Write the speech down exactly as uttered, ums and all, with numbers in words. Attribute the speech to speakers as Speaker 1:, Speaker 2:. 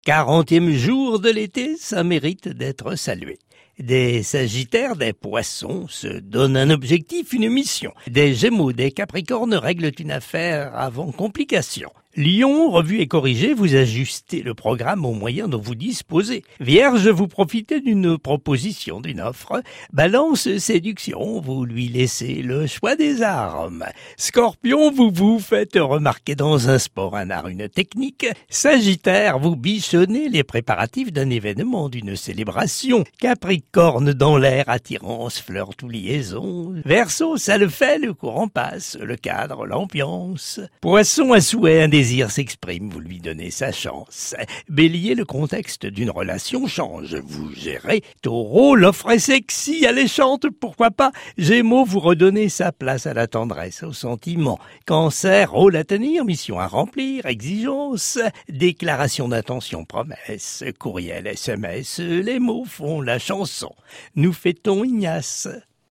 Speaker 1: Quarantième jour de l'été, ça mérite d'être salué. Des Sagittaires, des Poissons se donnent un objectif, une mission. Des Gémeaux, des Capricornes règlent une affaire avant complication. Lion, revu et corrigé, vous ajustez le programme aux moyens dont vous disposez. Vierge, vous profitez d'une proposition, d'une offre. Balance, séduction, vous lui laissez le choix des armes. Scorpion, vous vous faites remarquer dans un sport, un art, une technique. Sagittaire, vous bichonnez les préparatifs d'un événement, d'une célébration. Capricorne, dans l'air, attirance, flirt ou liaison. Verseau, ça le fait, le courant passe, le cadre, l'ambiance. Poisson, à souhait, un désir s'exprime, vous lui donnez sa chance. Bélier, le contexte d'une relation change, vous gérez. Taureau, l'offre est sexy, alléchante, pourquoi pas. Gémeaux, vous redonnez sa place à la tendresse, au sentiment. Cancer, rôle à tenir, mission à remplir, exigence. Déclaration d'intention, promesse, courriel, S M S, les mots font la chanson. Nous fêtons Ignace.